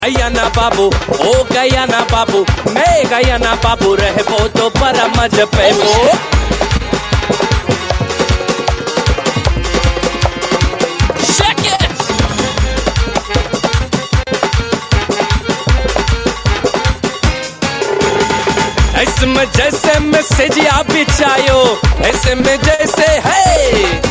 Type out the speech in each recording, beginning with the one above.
Gayana babu, oh Gayana babu, मैं Gayana babu रहबो तो बड़ा मजा पेबो. Shake it. ऐसे में जैसे मैसेज आप बिछायो, ऐसे में जैसे है.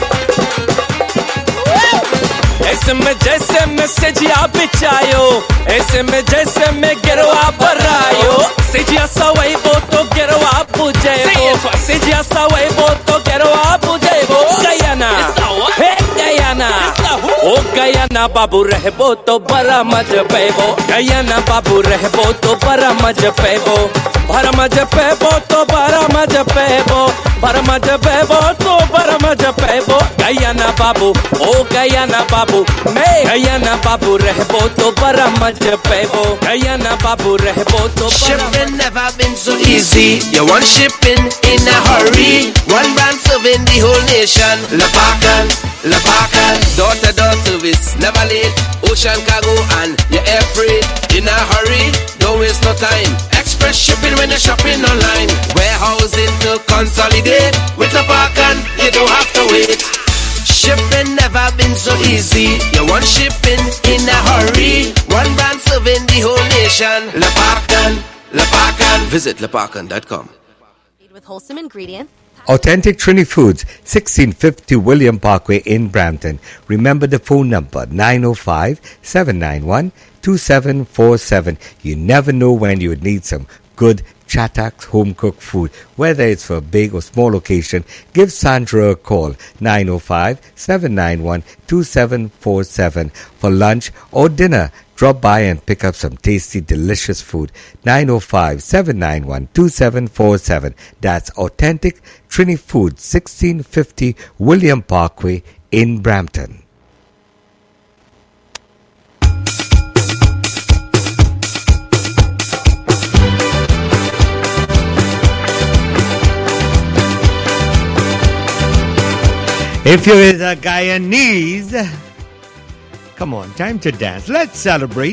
ऐसे में जैसे मैसेज आप बिछायो, ऐसे में जैसे मैं गिरवा भरायो. सेजिया सवाई बो तो गिरवा पुजेबो, सेजिया सवाई बो तो गिरवा पुजेबो. गयाना, हे गयाना, ओ गयाना बाबू रहबो तो बड़ा मजा पेबो. गयाना बाबू रहबो तो बड़ा मजा पेबो. बड़ा मजा पेबो तो बड़ा मजा पेबो. बड़ा मजा पेबो तो बड़ा मजा पेबो. गयाना बाबू, ओ गयाना बाबू, मैं गयाना बाबू रहबो तो बड़ा मजा पेबो. गयाना बाबू रहबो तो बड़ा. Shipping never been so easy. You want shipping in a hurry. One brand serving the whole nation. Labakan, door-to-door service, never late. Ocean cargo and your air freight. In a hurry, don't waste no time. Express shipping when you're shopping online. Warehousing to consolidate. With Labakan, you don't have to wait. Shipping never been so easy. You want shipping in a hurry. One brand serving the whole nation. Labakan. Visit labakan.com. With wholesome ingredients. Authentic Trini Foods, 1650 William Parkway in Brampton. Remember the phone number, 905-791-2747. You never know when you would need some good Chatax home-cooked food. Whether it's for a big or small occasion, give Sandra a call, 905-791-2747. For lunch or dinner, drop by and pick up some tasty, delicious food. 905-791-2747. That's Authentic Trini Foods, 1650 William Parkway in Brampton. If you're with a Guyanese, come on, time to dance. Let's celebrate.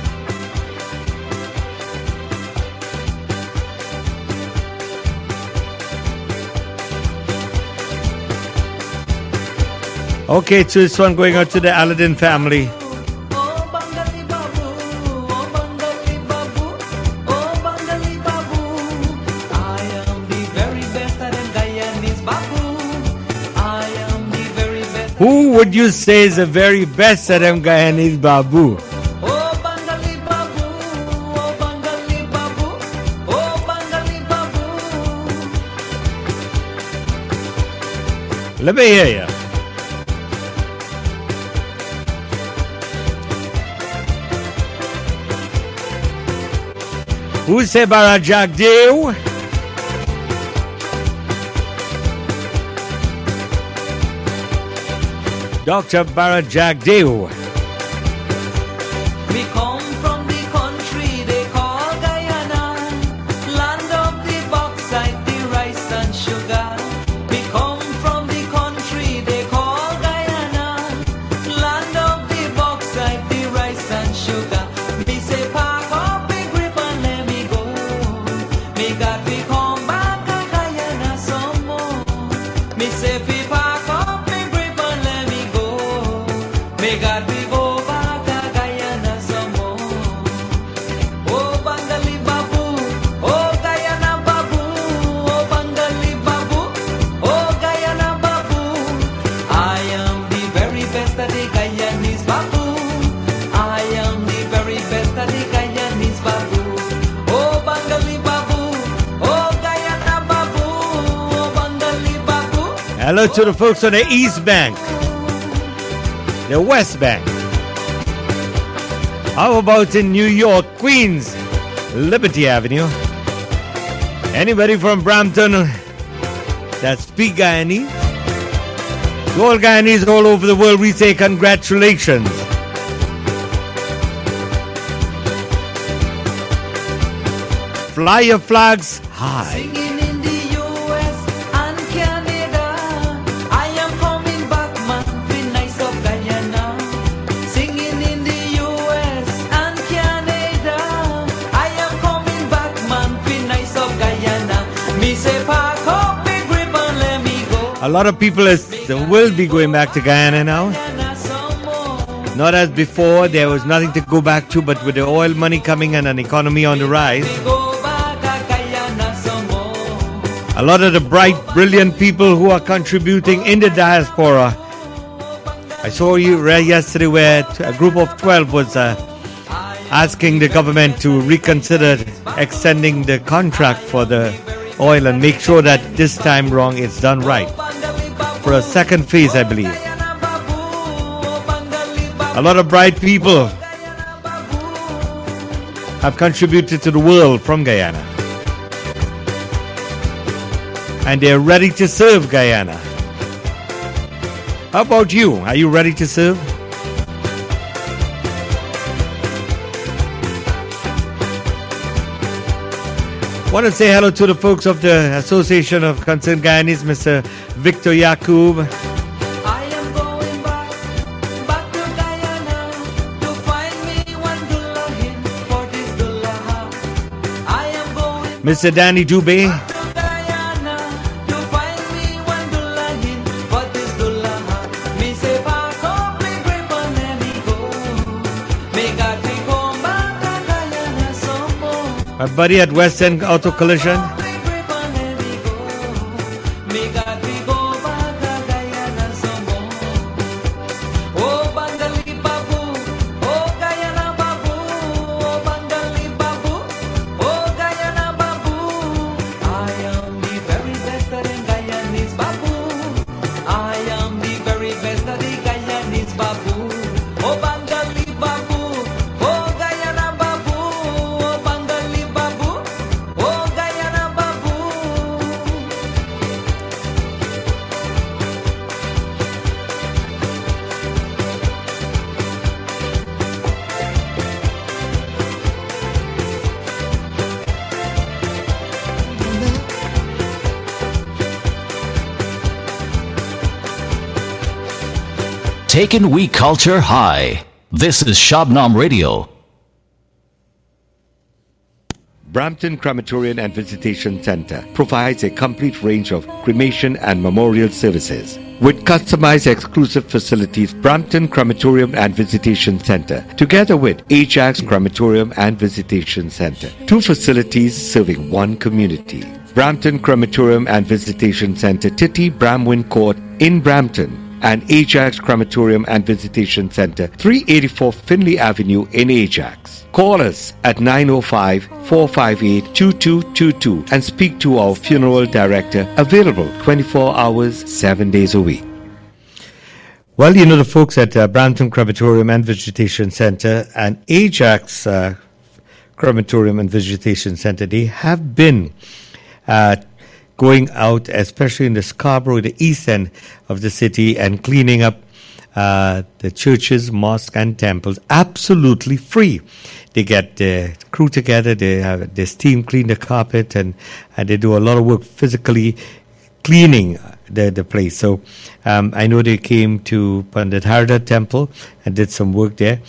Okay, so this one going out to the Aladdin family. Who would you say is the very best at them Guyanese Babu? Let me hear you. Who say Barajak Dew? Dr. Barajak Dew. We come from the country they call Guyana, land of the bauxite, the rice and sugar. We come from the country they call Guyana, land of the bauxite, the rice and sugar. Me say pack up a grip and let me go. Me got we come back to Guyana some more. Me say we pack up a grip and let me go. Me got we go back to Guyana some more. Oh Bangali Babu, oh Guyana Babu, oh Bangali Babu, oh Guyana Babu. I am the very best at the Guyanese Babu. I am the very best at the Guyanese Babu. Oh Bangali Babu, oh Guyana Babu, oh Bangali Babu. Hello to the folks on the East Bank, the West Bank. How about in New York, Queens, Liberty Avenue? Anybody from Brampton that speak Guyanese? To all Guyanese all over the world, we say congratulations. Fly your flags high. Singing in the US and Canada. I am coming back, man, with nice of Guyana. Singing in the US and Canada. A lot of people will be going back to Guyana now. Not as before, there was nothing to go back to, but with the oil money coming and an economy on the rise, a lot of the bright, brilliant people who are contributing in the diaspora. I saw you read yesterday where a group of 12 was asking the government to reconsider extending the contract for the oil and make sure that this time wrong it's done right. For a second phase, I believe. A lot of bright people have contributed to the world from Guyana. And they're ready to serve Guyana. How about you? Are you ready to serve? Want to say hello to the folks of the Association of Concerned Guyanese, Mr. Victor Yakub. I am going back to Guyana to find me $1 for this dollar. I am going Mr. Danny Dubé. back to Guyana to find me $1 for this dollar. Me say pack up me grip and let me go. Me got to come back to Guyana some more. My buddy at West End Auto Collision. Taking we culture high. This is Shabnam Radio. Brampton Crematorium and Visitation Center provides a complete range of cremation and memorial services. With customized exclusive facilities, Brampton Crematorium and Visitation Center, together with Ajax Crematorium and Visitation Center, two facilities serving one community. Brampton Crematorium and Visitation Center, Titty Bramwin Court in Brampton, and Ajax Crematorium and Visitation Center, 384 Finley Avenue in Ajax. Call us at 905-458-2222 and speak to our funeral director, available 24 hours, 7 days a week. Well, you know the folks at Brampton Crematorium and Visitation Center and Ajax Crematorium and Visitation Center, they have been going out, especially in the Scarborough, the east end of the city, and cleaning up the churches, mosques, and temples absolutely free. They get the crew together, they have this team clean the carpet, and they do a lot of work physically cleaning the place. So I know they came to Pandit Harda Temple and did some work there.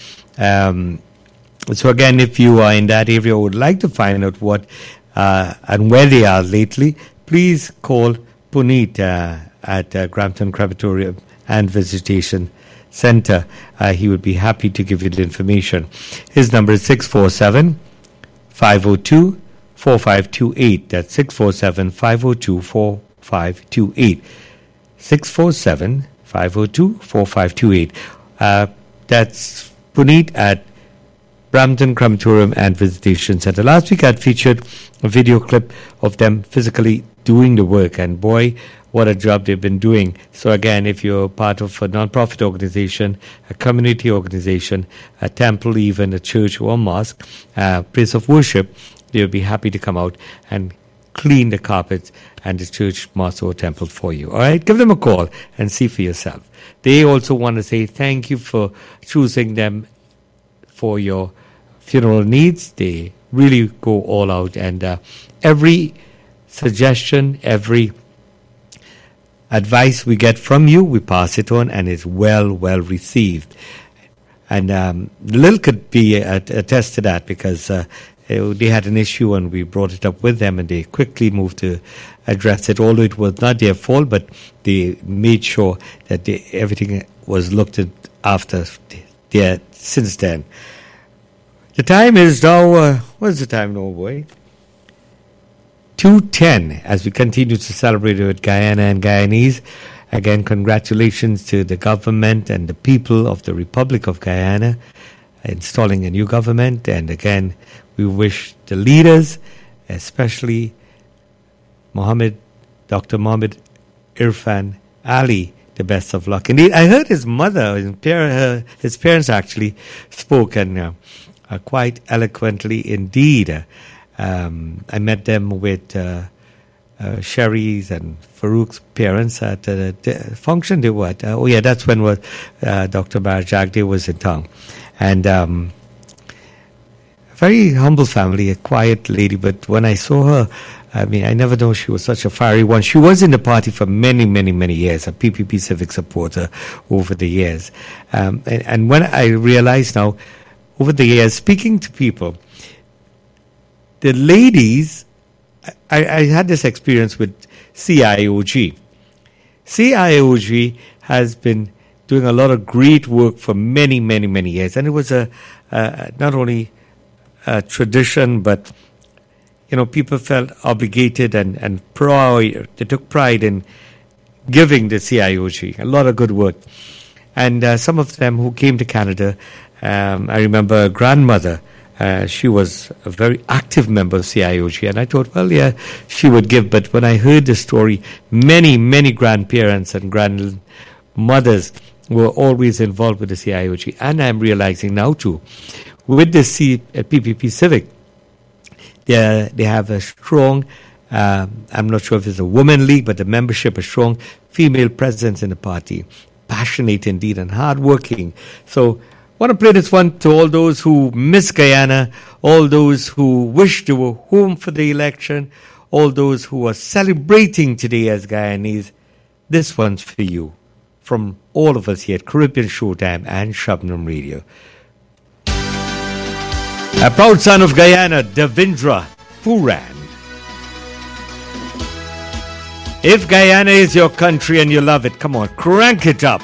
So again, if you are in that area or would like to find out what and where they are lately, please call Puneet at Brampton Crematorium and Visitation Center. He would be happy to give you the information. His number is 647-502-4528. That's 647-502-4528. 647-502-4528. That's Puneet at Brampton Crematorium and Visitation Center. Last week I had featured a video clip of them physically doing the work, and boy, what a job they've been doing. So again, if you're part of a non-profit organization, a community organization, a temple, even a church or a mosque, place of worship, they'll be happy to come out and clean the carpets and the church, mosque or temple for you. All right, give them a call and see for yourself. They also want to say thank you for choosing them for your funeral needs. They really go all out, and every suggestion, every advice we get from you, we pass it on, and it's well received. And Lil could be attest to that because they had an issue and we brought it up with them and they quickly moved to address it, although it was not their fault, but they made sure that everything was looked at after since then. The time is now, what's the time now, boy? 2:10 as we continue to celebrate with Guyana and Guyanese. Again, congratulations to the government and the people of the Republic of Guyana installing a new government. And again, we wish the leaders, especially Dr. Mohammed Irfan Ali, the best of luck. Indeed, I heard his mother, his parents actually spoke and quite eloquently indeed. I met them with Sherry's and Farouk's parents at the function they were at. That's when Dr. Barjagde was in town. And very humble family, a quiet lady, but when I saw her, I never know she was such a fiery one. She was in the party for many, many, many years, a PPP civic supporter over the years. And when I realized now, over the years, speaking to people, the ladies, I had this experience with CIOG. CIOG has been doing a lot of great work for many, many, many years. And it was not only a tradition, but people felt obligated and proud. They took pride in giving the CIOG a lot of good work. And some of them who came to Canada, I remember a grandmother. She was a very active member of CIOG, and I thought, well, yeah, she would give. But when I heard the story, many, many grandparents and grandmothers were always involved with the CIOG. And I'm realizing now, too, with the PPP Civic, they have a strong, I'm not sure if it's a women league, but the membership, a strong female presence in the party. Passionate indeed and hardworking. So I want to play this one to all those who miss Guyana, all those who wish they were home for the election, all those who are celebrating today as Guyanese. This one's for you, from all of us here at Caribbean Showtime and Shabnam Radio. A proud son of Guyana, Davindra Puran. If Guyana is your country and you love it, come on, crank it up.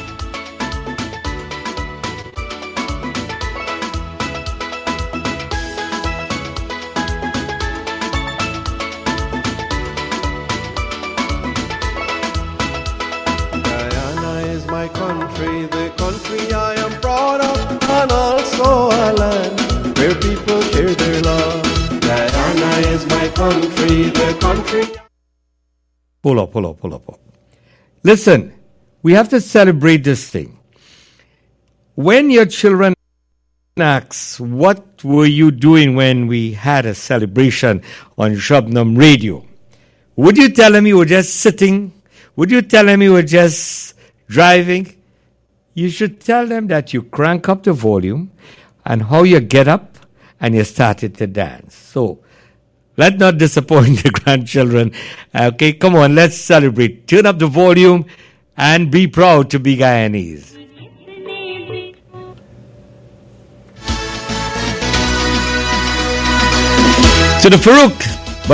Pull up. Listen, we have to celebrate this thing. When your children ask, what were you doing when we had a celebration on Shabnam Radio? Would you tell them you were just sitting? Would you tell them you were just driving? You should tell them that you crank up the volume and how you get up and you started to dance. So, let's not disappoint the grandchildren. Okay, come on, let's celebrate. Turn up the volume and be proud to be Guyanese. To the Farouk,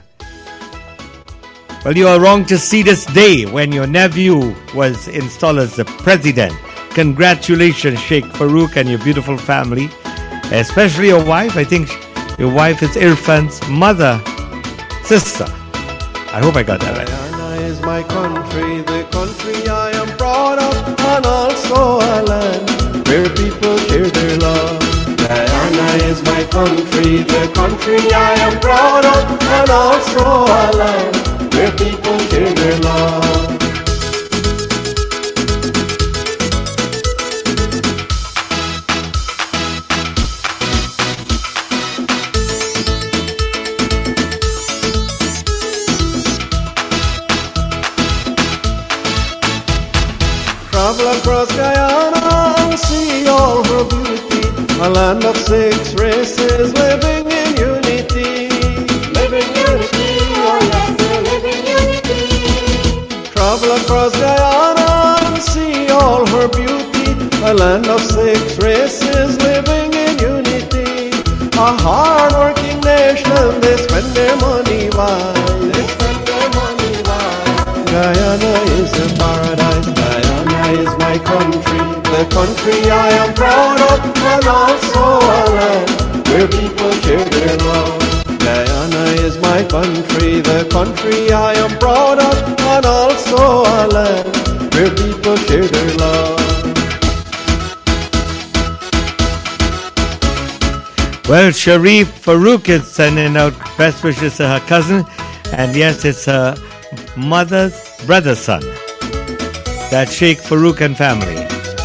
well, you are wrong to see this day when your nephew was installed as the president. Congratulations, Sheikh Farouk, and your beautiful family, especially your wife. I think your wife is Irfan's mother, sister. I hope I got that right. Guyana is my country, the country I am proud of, and also a land where people share their love. Guyana is my country, the country I am proud of, and also a land where people share their love. Travel across Guyana and see all her beauty, a land of 6 races living in unity. Living unity, oh yes, they live in unity. Travel across Guyana and see all her beauty, a land of 6 races living in unity. A hard-working nation, they spend their money wise. They spend their money wise. Guyana is a paradise. Guyana is my country. The country I am proud of, and also a land where people share their love. Guyana is my country, the country I am proud of, and also a land where people share their love. Well, Sharif Farouk is sending out best wishes to her cousin, and yes, it's her mother's brother's son. That's Sheikh Farouk and family.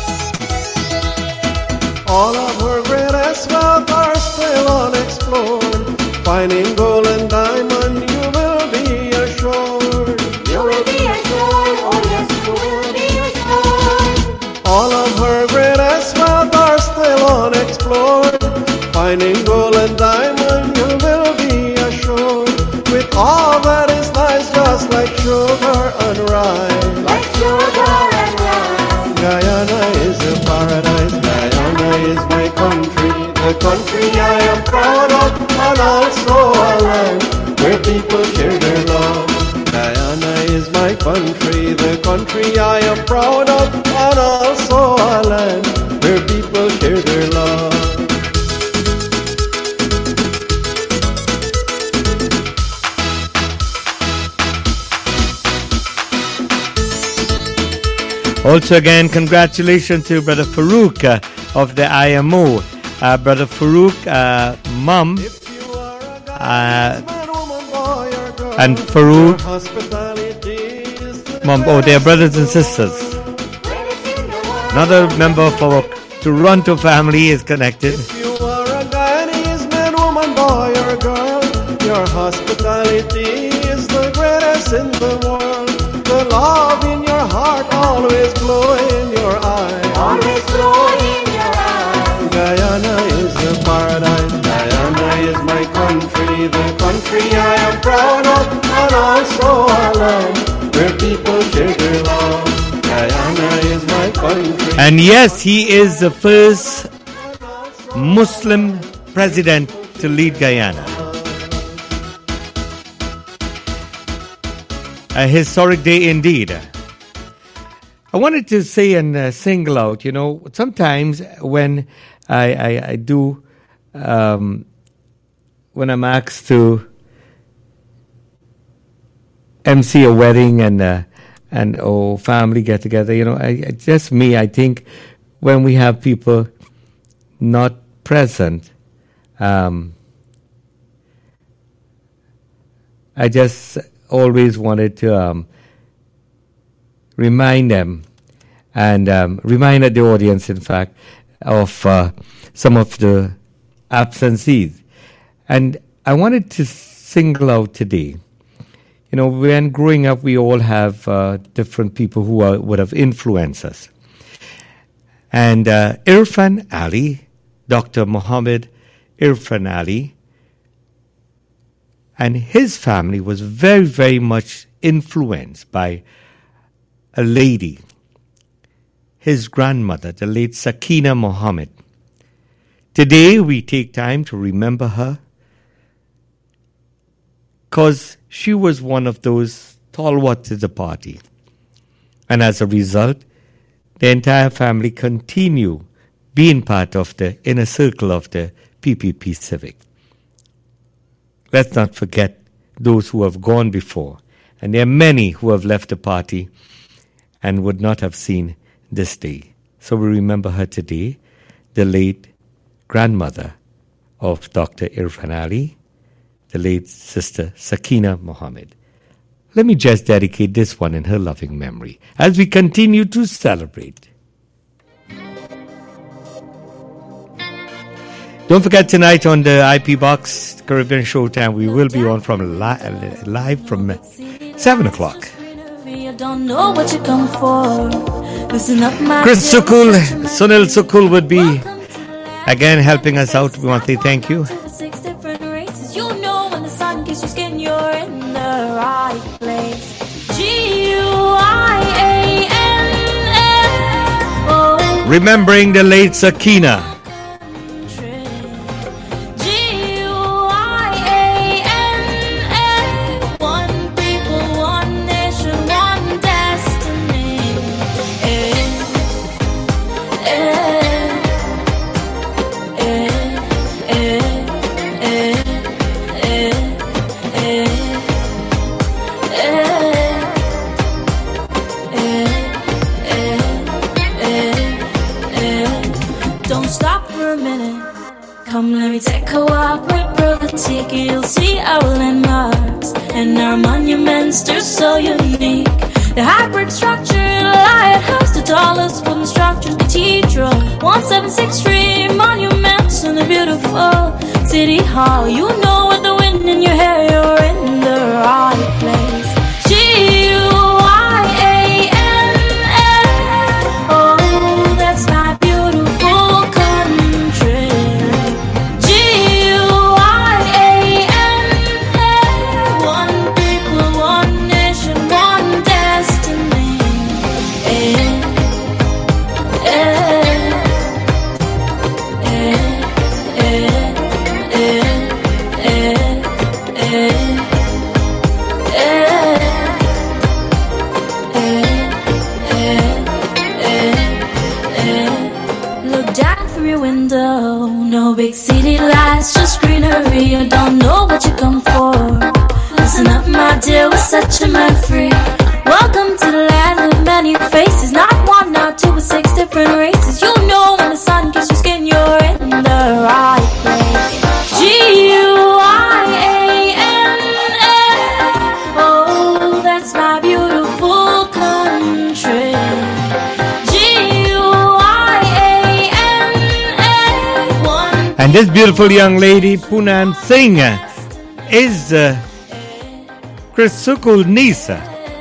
All of her greatest wealth are still unexplored. Finding gold and diamond, you will be assured. You will be assured, oh yes, you will be assured. All of her greatest wealth are still unexplored. Finding gold and diamond, you will be assured. With all that is nice, just like sugar and rice. Like sugar and rice. Guyana is a paradise. Guyana is my country. The country I am proud of, and also a land where people share their love. Guyana is my country. The country I am proud of, and also a land where people share their love. Also, again, congratulations to Brother Farouk of the IMO. Brother Farouk, Mom, and Farouk, Mom, oh, they are brothers and sisters. Another member of our Toronto family is connected. If you are a Guyanese man, woman, boy, or girl, your hospitality is the greatest in the world. The love in your heart always glow in your eye. Always glow in your eye. Guyana is a paradise. Guyana is my country. The country I am proud of, and also a land where people share their love. Guyana is my country. And yes, he is the first Muslim president to lead Guyana. A historic day indeed. I wanted to say and single out, sometimes when I do, when I'm asked to MC a wedding and family get together, just me, I think when we have people not present, I just always wanted to remind them and remind the audience, in fact, of some of the absentees. And I wanted to single out today. When growing up, we all have different people who would have influenced us. And Irfan Ali, Dr. Muhammad Irfan Ali, and his family was very, very much influenced by a lady, his grandmother, the late Sakina Muhammad. Today, we take time to remember her because she was one of those stalwarts of the party. And as a result, the entire family continue being part of the inner circle of the PPP Civic. Let's not forget those who have gone before. And there are many who have left the party and would not have seen this day. So we remember her today, the late grandmother of Dr. Irfan Ali, the late Sister Sakina Muhammad. Let me just dedicate this one in her loving memory as we continue to celebrate. Don't forget tonight on the IP Box Caribbean Showtime, we will be on from live from 7 o'clock. You don't know what you come for. Listen up, my Chris Sukul, Sunil Sukul would be again helping us out. We want to say thank you. 6 different races. You know when the sun kisses your skin, you're in the right place. G-U-I-A-N-N. Oh. remembering the late Sakina. One people, one nation, one destiny. Don't stop for a minute. Come, let me take a walk with Brother Tiki. You'll see our landmarks and our monuments. They're so unique. The hybrid structure, the lighthouse, the tallest wooden structures, cathedral, 1763 monuments, and the beautiful city hall. You know, with the wind in your hair, you're in the right place. G-U-I-A-N-A. Oh, that's my beautiful country. G-U-I-A-N-A. One people, one nation, one destiny. Look down from your window. No big city lights, just greenery. You don't know what you come for. Listen up, my dear, we're such a man free. Welcome to the land of many faces. Not one, not two, but 6 different races. You know when the sun kisses your skin, you're in the right place. G-U-I-A-N-A. Oh, that's my beautiful country. G-U-I-A-N-A. One. And this beautiful young lady, Poonam Singh, is Chris Sukul's niece.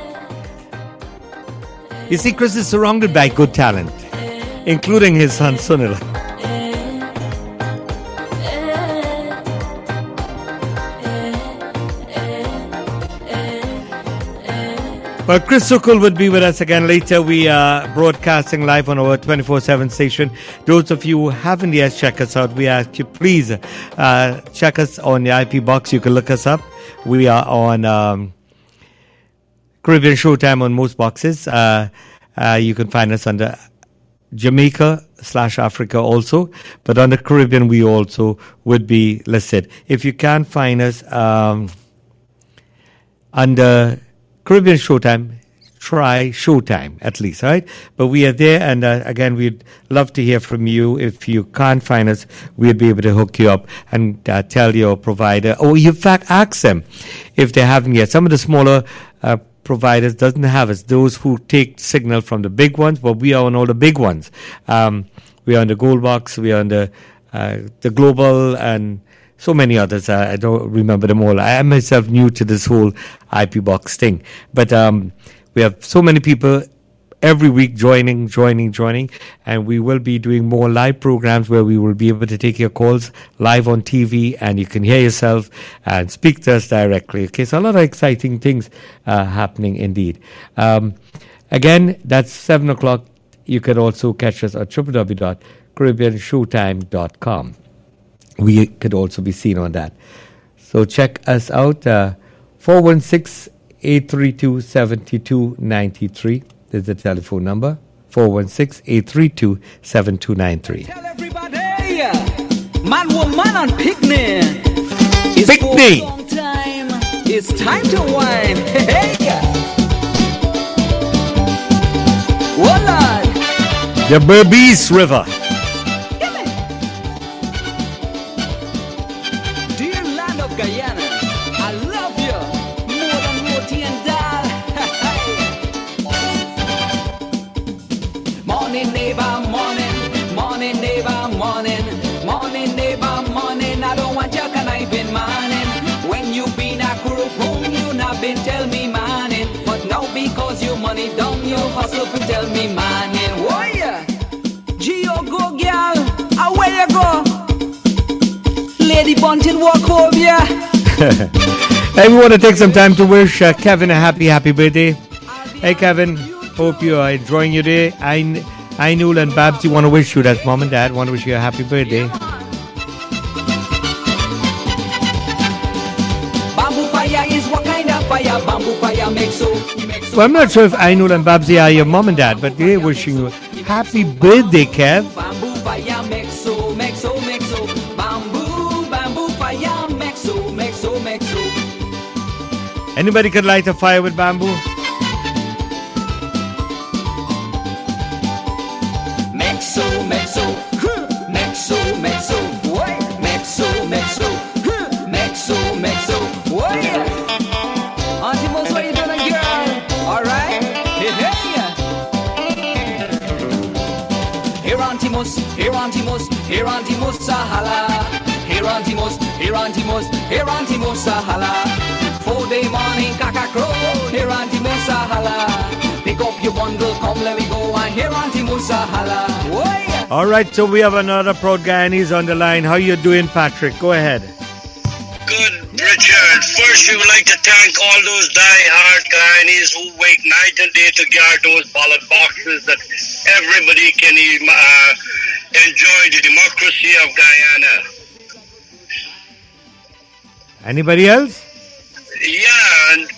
You see, Chris is surrounded by good talent, including his son Sunil. Well, Chris Sukul would be with us again later. We are broadcasting live on our 24/7 station. Those of you who haven't yet checked us out, we ask you please check us on the IP box. You can look us up. We are on Caribbean Showtime on most boxes. You can find us under Jamaica/Africa also, but on the Caribbean we also would be listed. If you can't find us under Caribbean Showtime, try Showtime at least, all right? But we are there, and again, we'd love to hear from you. If you can't find us, we'll be able to hook you up and tell your provider, or in fact, ask them if they haven't yet. Some of the smaller providers doesn't have us. Those who take signal from the big ones, but we are on all the big ones. We are on the Gold Box, we are on the Global, and so many others. I don't remember them all. I am myself new to this whole IP box thing. But we have so many people every week joining. And we will be doing more live programs where we will be able to take your calls live on TV, and you can hear yourself and speak to us directly. Okay, so a lot of exciting things happening indeed. Again, that's 7 o'clock. You can also catch us at www.caribbeanshowtime.com. We could also be seen on that. So check us out. 416-832-7293 is the telephone number. 416-832-7293. Tell everybody, man, woman, and picnic. It's Picnic. for a long time. It's time to wine. Hey, oh Lord. The Berbice River. Dear land of Guyana, I love you more than roti and dal. Morning neighbor, morning, morning neighbor, morning, morning neighbor, morning. I don't want your conniving morning. When you been a group home, you not been tell me morning. But now because you money down, you hustle to tell me morning. Why? Gio go girl, away you go. Lady Bunting walk over ya. Hey, we want to take some time to wish Kevin a happy birthday. Hey, Kevin, hope you are enjoying your day. Ainul and Babsy want to wish you, that's mom and dad, want to wish you a happy birthday. Bamboo fire is what kind of fire? Bamboo fire makes so. Well, I'm not sure if Ainul and Babsy are your mom and dad, but they're wishing you happy birthday, Kev. Bamboo fire makes so, makes so, makes so. Bamboo fire makes so, makes so, makes so. Anybody could light a fire with bamboo? Make so, make so, make so, make so, wait, make so, make so, make so, make so, wait. Auntie Mos, what you doing, girl? All right, hey, hey. Here, Auntie Mos, here, Auntie Mos, here, Auntie Mos, Sahala. Here, Auntie Mos, here, Auntie Mos, here, Auntie Mos, Sahala. 4-day morning, caca crow. Here, Auntie Mos, Sahala. Pick up your bundle, come let me go. And here, Auntie Mos, Sahala. Wait. All right, so we have another proud Guyanese on the line. How you doing, Patrick? Go ahead. Good, Richard. First, we would like to thank all those die-hard Guyanese who wait night and day to guard those ballot boxes that everybody can enjoy the democracy of Guyana. Anybody else? Yeah, and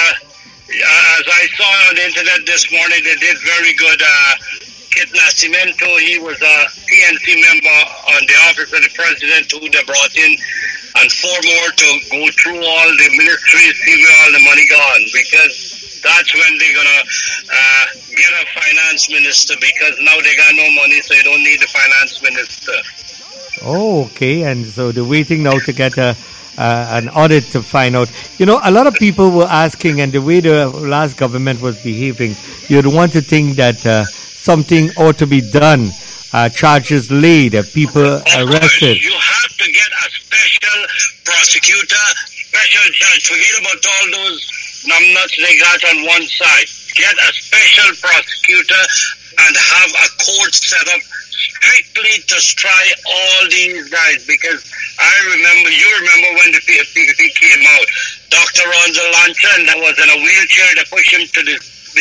as I saw on the internet this morning, they did very good. Kit Nascimento, he was a PNC member on the office of the president who they brought in, and 4 more to go through all the ministries, see where all the money gone, because that's when they're going to get a finance minister, because now they got no money, so you don't need the finance minister. Oh, okay. And so they're waiting now to get an audit to find out. You know, a lot of people were asking, and the way the last government was behaving, you'd want to think that something ought to be done. Charges laid, people arrested. You have to get a special prosecutor, special judge. Forget about all those numbnuts they got on one side. Get a special prosecutor and have a court set up strictly to try all these guys, because you remember when the PFP came out, Dr. Ronzo Lanchan that was in a wheelchair, they pushed him to the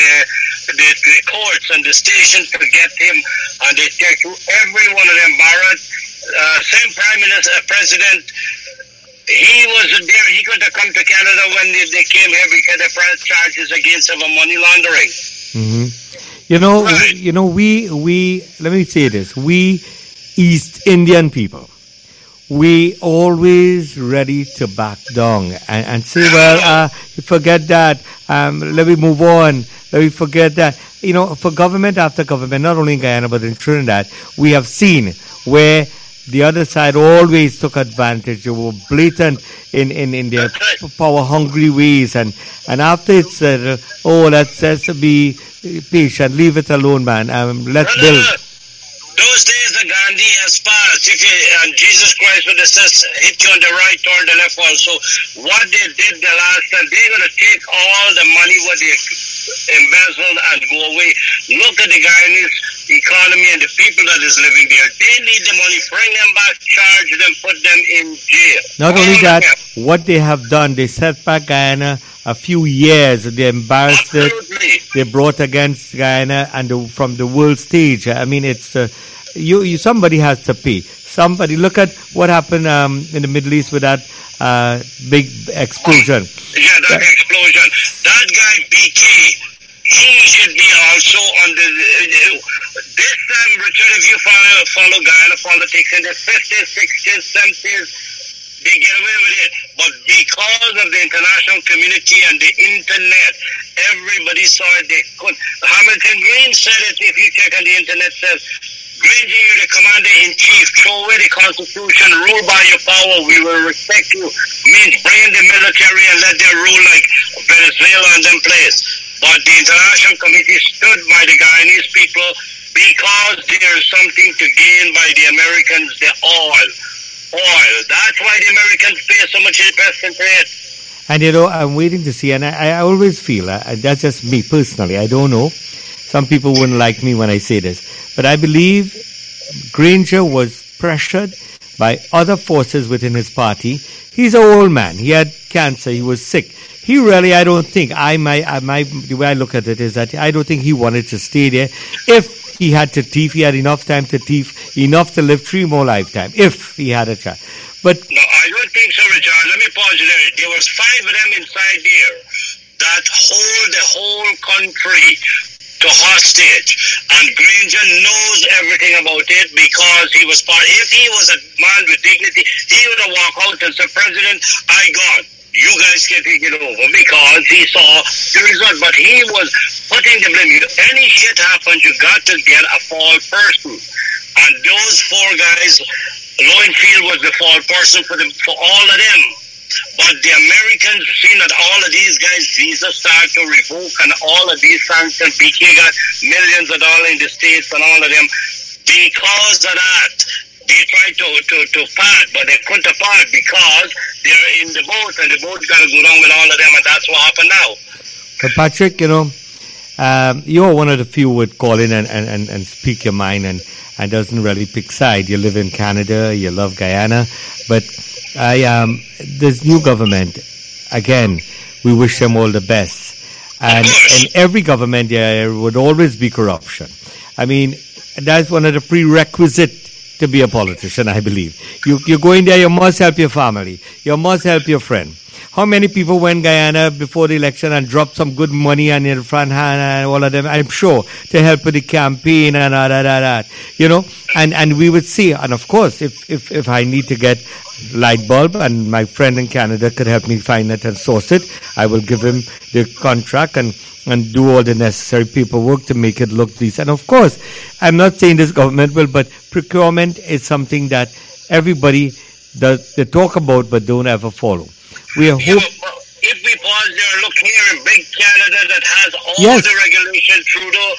courts and the stations to get him, and they checked every one of them. Barrett, same prime minister, president, he wasn't there. He could have come to Canada when they came here because they pressed charges against him of money laundering. Mm-hmm. You know, we let me say this: we East Indian people, we always ready to back down and say, well, forget that. Let me move on. Let me forget that. You know, for government after government, not only in Guyana but in Trinidad, we have seen where the other side always took advantage. They were blatant in their power-hungry ways, and after it said, let's be patient, leave it alone, man. Let's build. Those days of Gandhi has passed. And Jesus Christ would have said, hit you on the right or the left also. What they did the last time, they're going to take all the money what they embezzled and go away. Look at the Guyanese economy and the people that is living there. They need the money. Bring them back, charge them, put them in jail. Not only that, what they have done, they set back Guyana a few years. They embarrassed it. They brought against Guyana and from the world stage. I mean, it's somebody has to pay. Somebody, look at what happened in the Middle East with that big explosion. Yeah, that explosion. That guy, BK, he should be also on the... This time, Richard, if you follow Guyana politics in the 50s, 60s, 70s, they get away with it. But because of the international community and the internet, everybody saw it. They couldn't. Hamilton Green said it, if you check on the internet, says, Granger, you're the commander-in-chief. Throw away the Constitution. Rule by your power. We will respect you. Means bring in the military and let them rule like Venezuela and them place. But the international committee stood by the Guyanese people because there's something to gain by the Americans, the oil. That's why the Americans pay so much investment to it. And you know, I'm waiting to see, and I always feel, that's just me personally, I don't know. Some people wouldn't like me when I say this. But I believe Granger was pressured. by other forces within his party. He's an old man. He had cancer. He was sick. He really, I don't think, the way I look at it is that I don't think he wanted to stay there. If he had to thief, he had enough time to thief, enough to live 3 more lifetimes, if he had a chance. But no, I don't think so, Richard. Let me pause you there. There was 5 of them inside there that hold the whole country to hostage. And Granger knows everything about it because he was part. If he was a man with dignity, he would have walked out and said, President, I gone. You guys can take it over, because he saw the result. But he was putting the blame. Any shit happens, you got to get a fault person. And those 4 guys, Lowenfield was the fault person for all of them. But the Americans seen that all of these guys' visas start to revoke, and all of these sanctions, BK got millions of dollars in the States and all of them. Because of that, they tried to part, but they couldn't part because they're in the boat, and the boat's got to go down with all of them, and that's what happened now. But Patrick, you're one of the few who would call in and speak your mind and doesn't really pick side. You live in Canada, you love Guyana, but this new government, again, we wish them all the best. And in every government, there would always be corruption. I mean, that's one of the prerequisites to be a politician, I believe. You go in there, you must help your family. You must help your friend. How many people went Guyana before the election and dropped some good money on their front hand and all of them, I'm sure, to help with the campaign and all that. And we would see, and of course, if I need to get light bulb and my friend in Canada could help me find it and source it, I will give him the contract and do all the necessary paperwork to make it look decent. And of course, I'm not saying this government will, but procurement is something that everybody they talk about but don't ever follow. We are if we pause there, look here in big Canada that has all the regulations, Trudeau,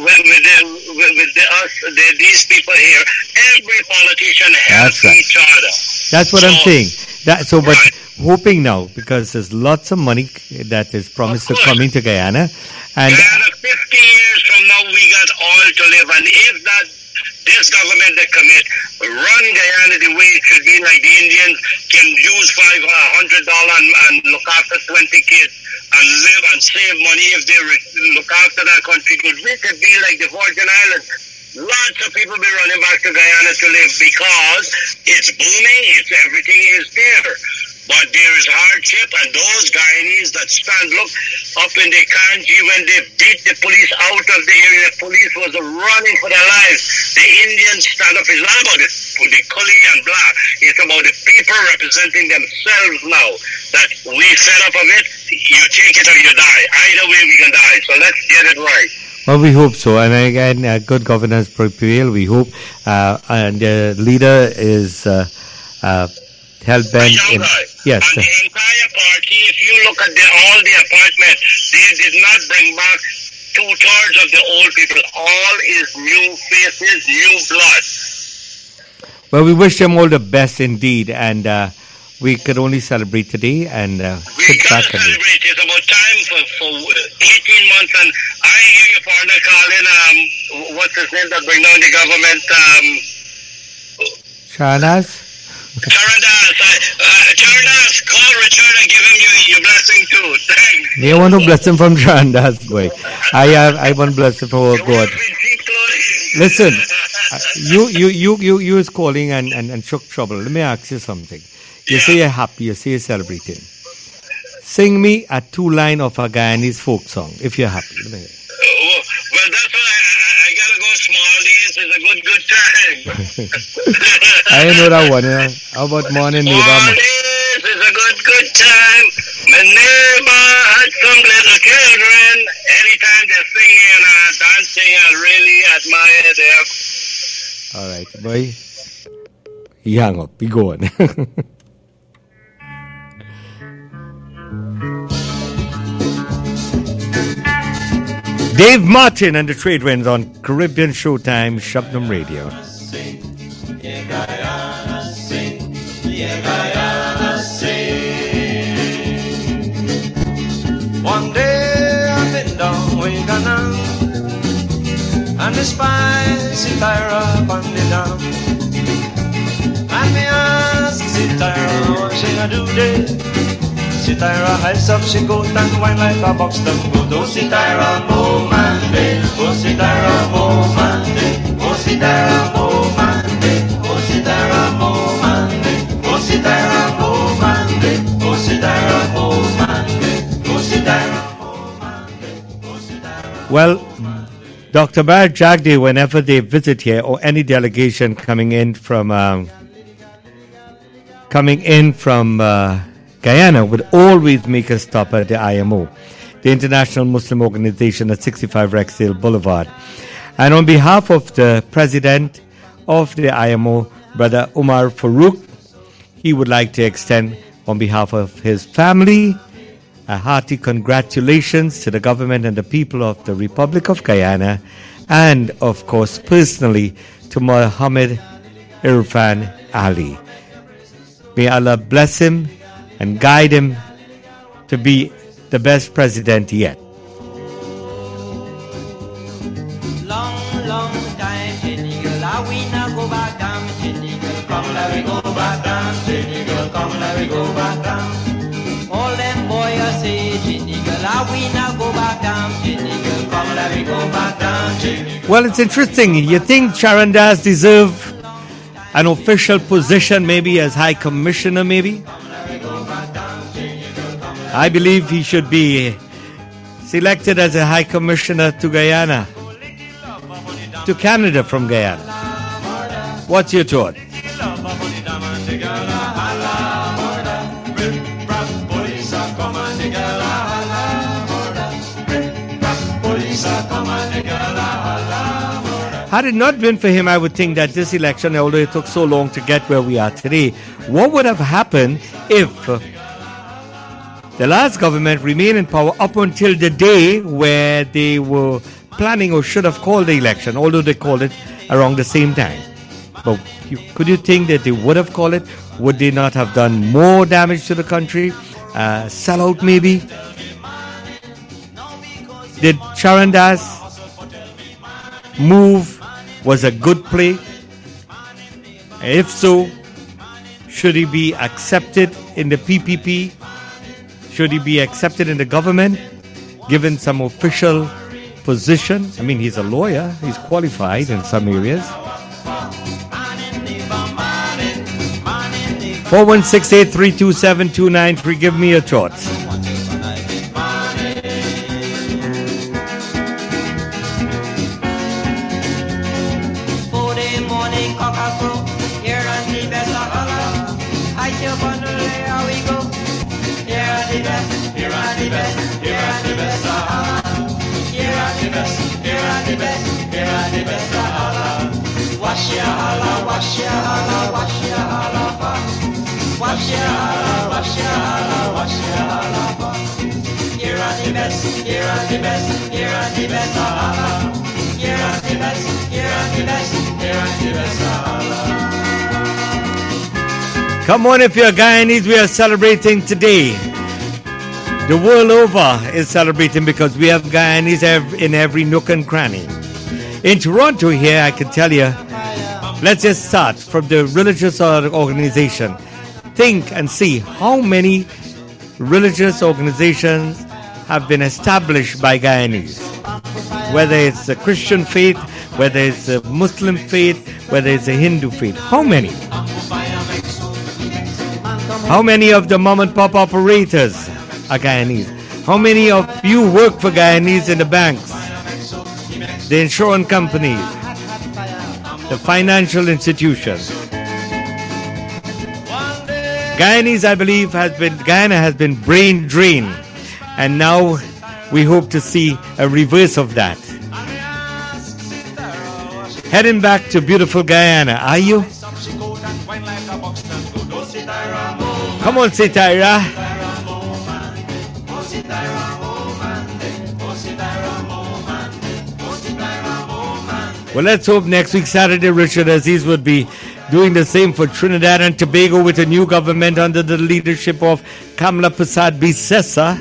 with these people here, every politician helps each other. That's what I'm saying. But hoping now, because there's lots of money that is promised to come into Guyana. And Guyana, 50 years from now, we got oil to live. And if that this government that commit run Guyana the way it should be, like the Indians can use $500 and look after 20 kids and live and save money if they look after that country, because we could be like the Virgin Islands. Lots of people be running back to Guyana to live because it's booming, everything is there. But there is hardship, and those Guyanese that stand, look, up in the Kanji when they beat the police out of the area, the police was running for their lives. The Indians stand up. It's not about the Kuli and blah. It's about the people representing themselves now. That we fed up of it, you take it or you die. Either way we can die. So let's get it right. Well, we hope so. And again, good governance prevail, we hope. And the leader is hell-bent in... Yes. And the entire party, if you look at all the appointments, they did not bring back 2/3 of the old people. All is new faces, new blood. Well, we wish them all the best indeed. And we could only celebrate today and sit back and celebrate. It's about time for 18 months, and I hear your partner calling, what's his name that bring down the government? Shahnaz? Charandas, call Richard and give him your blessing too. Thanks. You want to bless him from Charandas, boy. I want to bless him from our God. Listen, you is calling and shook trouble. Let me ask you something. You say you're happy, you say you're celebrating. Sing me a 2-line of a Guyanese folk song, if you're happy. Let me hear. Well, that's why I gotta go Smallies. It's a good time. I know that one, yeah. How about Morning Neighbor? Smallies is a good time. My neighbor had some little children. Anytime they're singing and dancing, I really admire them. All right, boy. He hung up. Be going. Dave Martin and the Trade Winds on Caribbean Showtime, Shabnam Radio. Yeah, Guyana sing. Yeah, Guyana sing. One day I've been down way Ghana, and the spicy Tyra on the dam. I And me ask Sitira what she a do there. Sitira hides up she goat and wine like a box them goat. Oh Sitira mo Monday, oh Sitira mo Monday, oh Sitira mo Monday, oh Sitira mo Monday, oh Sitira mo Monday, oh Sitira mo Monday, oh Sitira. Well, Dr. Bharat Jagde, whenever they visit here, or any delegation coming in from Guyana, would always make a stop at the IMO, the International Muslim Organization at 65 Rexdale Boulevard. And on behalf of the president of the IMO, Brother Umar Farouk, he would like to extend, on behalf of his family, a hearty congratulations to the government and the people of the Republic of Guyana, and of course personally to Muhammad Irfan Ali. May Allah bless him and guide him to be the best president yet. Long time, Jenny girl, I we not go back down, Jenny girl, come let we go back down, Jenny girl, come let we go back down. All them boys say, Jenny girl, I we not go back down, Jenny girl, come let we go back down, Jenny girl. Well, it's interesting. You think Charan Das deserve an official position, maybe as High Commissioner, maybe? I believe he should be selected as a High Commissioner to Guyana, to Canada from Guyana. What's your thought? Had it not been for him, I would think that this election, although it took so long to get where we are today, what would have happened if the last government remained in power up until the day where they were planning or should have called the election, although they called it around the same time? But could you think that they would have called it? Would they not have done more damage to the country? Sell out maybe? Did Charan Das move was a good play? If so, should he be accepted in the PPP? Should he be accepted in the government, given some official position? I mean, he's a lawyer. He's qualified in some areas. 416-832-7293. Give me your thoughts. Wash ya hala, wash ya hala, wash ya hala, wash ya hala, wash ya hala, wash ya hala. Here are the best, here are the best, here are the best, here are the best, here are the best, here are the best. Come on, if you're Guyanese, we are celebrating today. The world over is celebrating because we have Guyanese in every nook and cranny. In Toronto here, I can tell you, let's just start from the religious organization. Think and see how many religious organizations have been established by Guyanese. Whether it's a Christian faith, whether it's a Muslim faith, whether it's a Hindu faith. How many? How many of the mom and pop operators are Guyanese? How many of you work for Guyanese in the banks, the insurance companies, the financial institutions? Guyanese, I believe, Guyana has been brain drained, and now we hope to see a reverse of that. Heading back to beautiful Guyana, are you? Come on, Sitira. Well, let's hope next week, Saturday, Richard Aziz would be doing the same for Trinidad and Tobago with a new government under the leadership of Kamla Prasad Bisesa.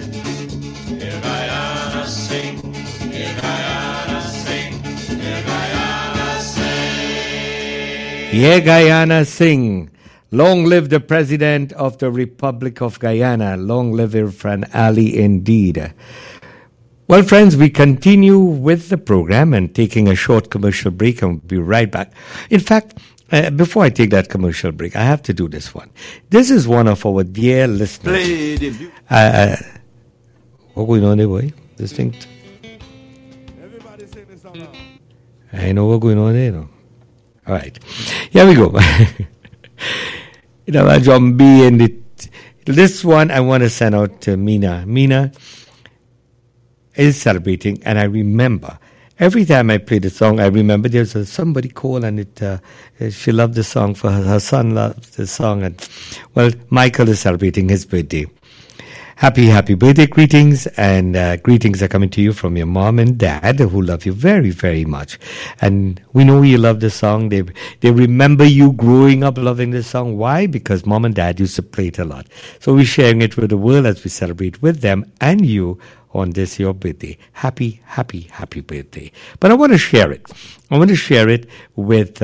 Yeah, Guyana sing. Long live the President of the Republic of Guyana. Long live Irfan Ali indeed. Well, friends, we continue with the program and taking a short commercial break, and we'll be right back. In fact, before I take that commercial break, I have to do this one. This is one of our dear listeners. What going on there, boy? This thing. Everybody sing this song out. I know what going on there, no? All right. Here we go. You know, John B. and this one I want to send out to Mina. Mina is celebrating, and I remember every time I play the song, I remember there's somebody called, and she loved the song for her son loves the song, and well, Michael is celebrating his birthday. Happy birthday greetings, and greetings are coming to you from your mom and dad who love you very, very much. And we know you love the song. They remember you growing up loving this song. Why? Because mom and dad used to play it a lot. So we're sharing it with the world as we celebrate with them and you on this your birthday. Happy birthday. But I want to share it. I want to share it with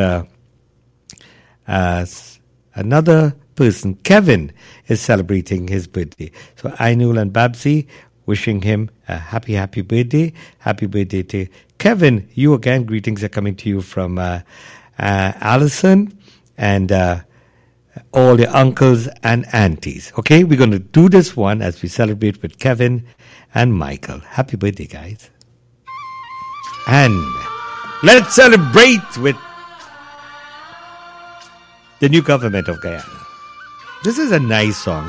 another person. Kevin is celebrating his birthday. So Ainul and Babsi wishing him a happy birthday. Happy birthday to Kevin. You again, greetings are coming to you from Allison and all your uncles and aunties. Okay, we're going to do this one as we celebrate with Kevin and Michael. Happy birthday, guys. And let's celebrate with the new government of Guyana. This is a nice song.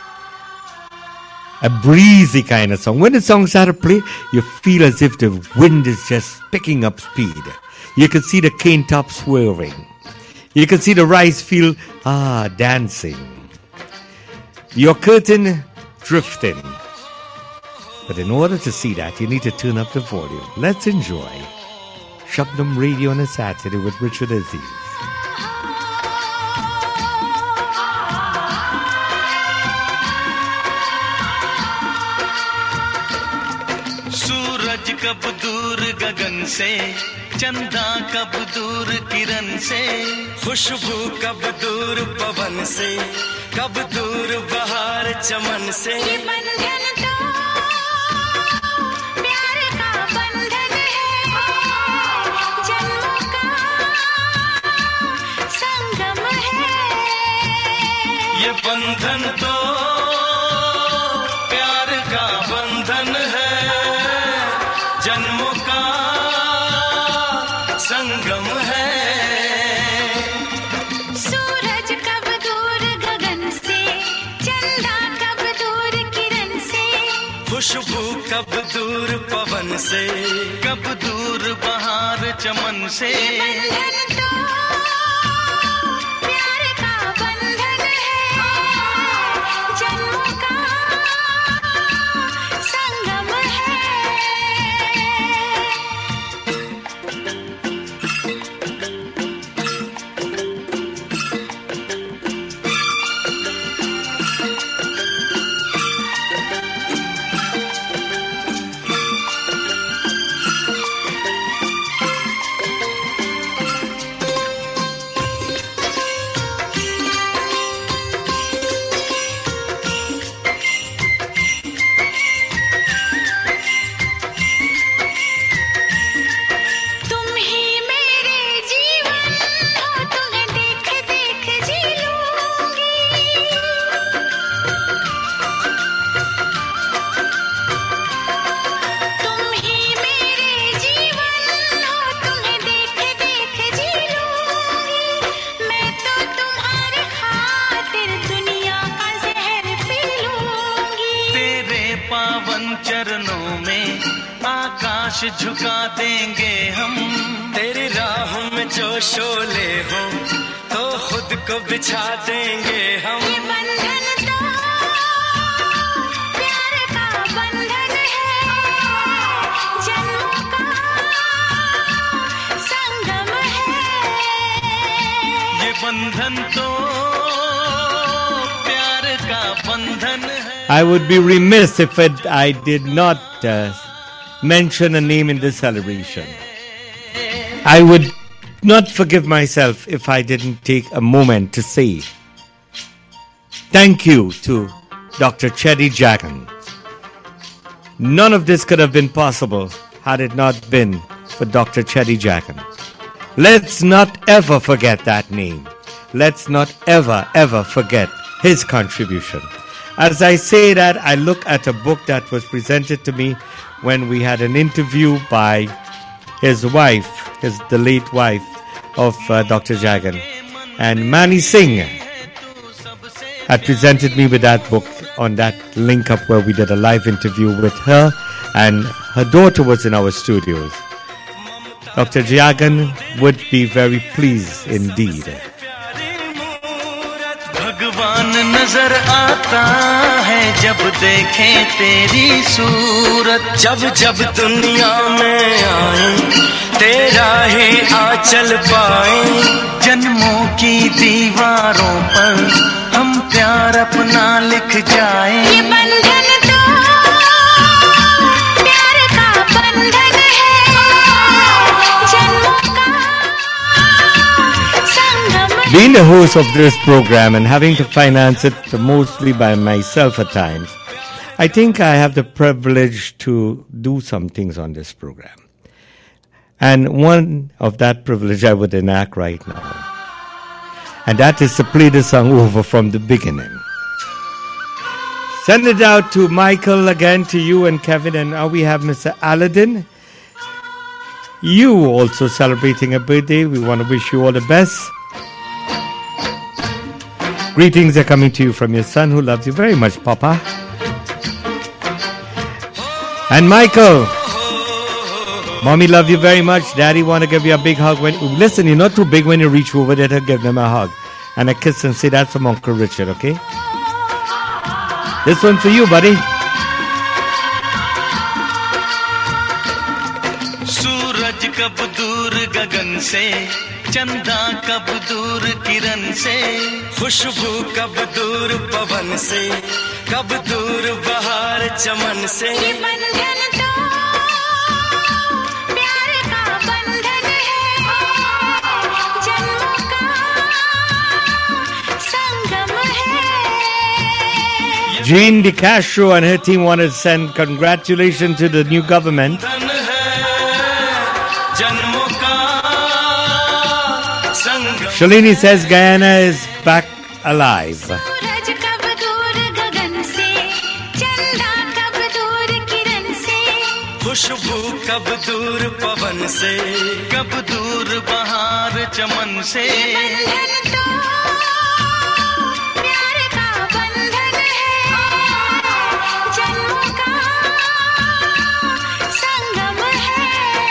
A breezy kind of song. When the song starts to play, you feel as if the wind is just picking up speed. You can see the cane top swirling. You can see the rice field dancing. Your curtain drifting. But in order to see that, you need to turn up the volume. Let's enjoy Shabnam Radio on a Saturday with Richard Aziz. कब दूर गगन से चंदा कब दूर किरण से खुशबू कब दूर पवन से कब दूर बहार चमन से ये बंधन तो प्यार का बंधन है जन्मों का संगम है ये बंधन तो प्यार का बंधन है जन्मों का संगम है सूरज कब दूर गगन से चंदा कब दूर किरण से खुशबू कब दूर पवन से कब दूर बहार चमन से बंधन तो प्यार का बंधन है जन्मों का संगम है झुका देंगे हम तेरी राह में जो शोले हो तो खुद को बिछा देंगे हम ये बंधन तो प्यार का बंधन है जन्मों का संगम है ये बंधन तो प्यार का बंधन है I would be remiss if I did not mention a name in this celebration. I would not forgive myself if I didn't take a moment to say Thank you to Dr. Chetty Jagan. None of this could have been possible had it not been for Dr. Chetty Jagan. Let's not ever forget that name. Let's not ever forget his contribution. As I say that, I look at a book that was presented to me when we had an interview by his wife, the late wife of Dr. Jagan. And Mani Singh had presented me with that book on that link up where we did a live interview with her, and her daughter was in our studios. Dr. Jagan would be very pleased indeed. भगवान नजर आता है जब देखे तेरी सूरत जब जब दुनिया में आए तेरा ही आंचल पाए जन्मों की दीवारों पर हम प्यार अपना लिख जाए ये बंधन तो प्यार का बंधन है जन्मों का संगम Being the host of this program and having to finance it mostly by myself at times, I think I have the privilege to do some things on this program. And one of that privilege I would enact right now. And that is to play the song over from the beginning. Send it out to Michael again, to you and Kevin, and now we have Mr. Aladdin. You also celebrating a birthday. We want to wish you all the best. Greetings are coming to you from your son who loves you very much, Papa. And Michael, Mommy love you very much. Daddy want to give you a big hug. Listen, you're not too big when you reach over there to give them a hug. And a kiss and say that's from Uncle Richard, okay? This one for you, buddy. सूरज कब दूर गगन से चंदा कब दूर किरण से खुशबू कब दूर पवन से कब दूर बहार चमन से ये बंधन तो प्यार का बंधन है जन्मों का संगम है Jean De Castro and her team want to send congratulations to the new government. Shalini says Guyana is back alive. खुशबू कब दूर पवन से कब दूर बहार चमन से प्यार का बंधन है जन्मों का संगम है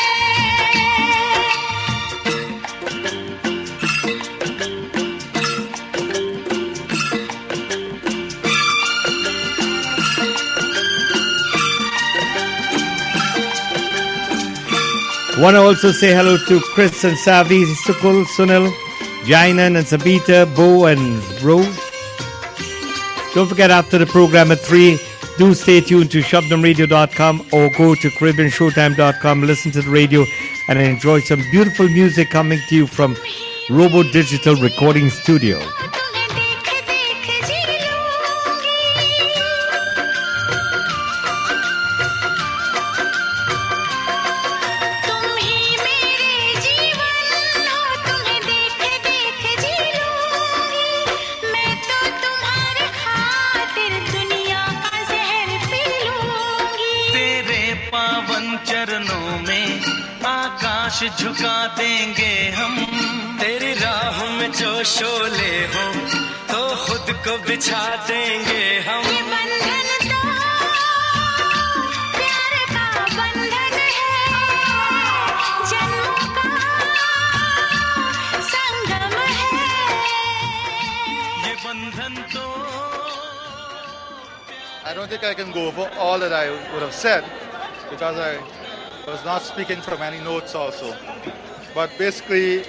Want to also say hello to Chris and Savi, Sukul, Sunil, Jainan and Sabita, Bo and Rose. Don't forget, after the program at 3, do stay tuned to ShabnamRadio.com or go to CaribbeanShowtime.com, listen to the radio and enjoy some beautiful music coming to you from Robo Digital Recording Studio. झुका देंगे हम तेरी राह में जो शोले हो तो खुद को बिछा देंगे हम ये बंधन तो प्यार का बंधन है जन्मों का संगम है ये बंधन तो I don't think I can go over all that I would have said because I was not speaking from any notes also. But basically,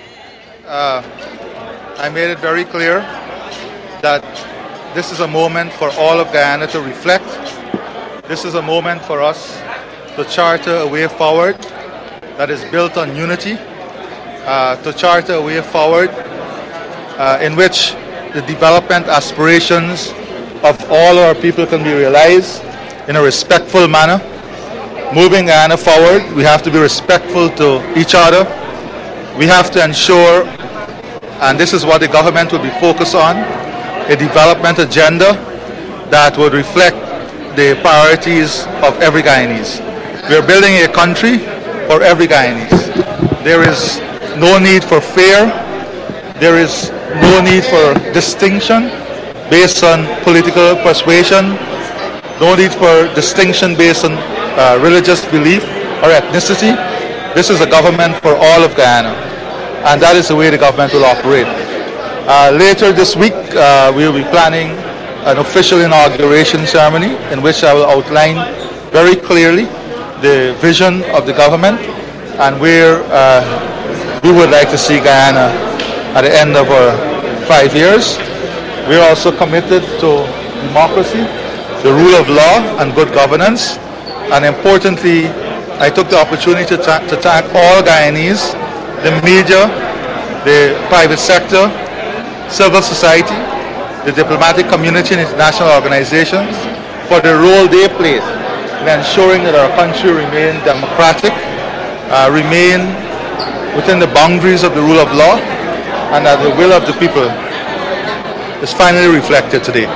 I made it very clear that this is a moment for all of Guyana to reflect. This is a moment for us to charter a way forward that is built on unity, to charter a way forward in which the development aspirations of all our people can be realized in a respectful manner. Moving Guyana forward, we have to be respectful to each other. We have to ensure, and this is what the government will be focused on, a development agenda that would reflect the priorities of every Guyanese. We are building a country for every Guyanese. There is no need for fear. There is no need for distinction based on political persuasion. No need for distinction based on religious belief or ethnicity. This is a government for all of Guyana, and that is the way the government will operate. Later this week, we will be planning an official inauguration ceremony in which I will outline very clearly the vision of the government and where we would like to see Guyana at the end of our 5 years. We are also committed to democracy, the rule of law, and good governance. And importantly, I took the opportunity to thank all Guyanese, the media, the private sector, civil society, the diplomatic community and international organizations for the role they play in ensuring that our country remain democratic, remain within the boundaries of the rule of law, and that the will of the people is finally reflected today.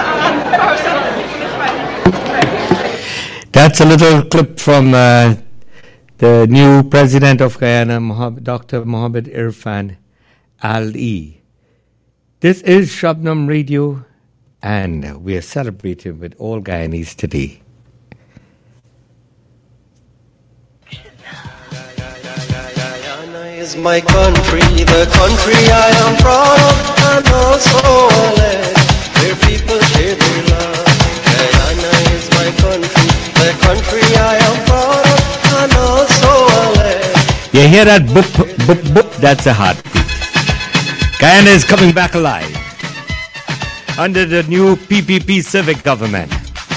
That's a little clip from the new president of Guyana, Dr. Mohamed Irfan Ali. This is Shabnam Radio, and we are celebrating with all Guyanese today. Guyana is my country, the country I am proud of, and also a land where people share their love. Guyana is my country, the country I am proud of, and also a land. You hear that boop, boop, boop? That's a heartbeat. Guyana is coming back alive under the new PPP civic government.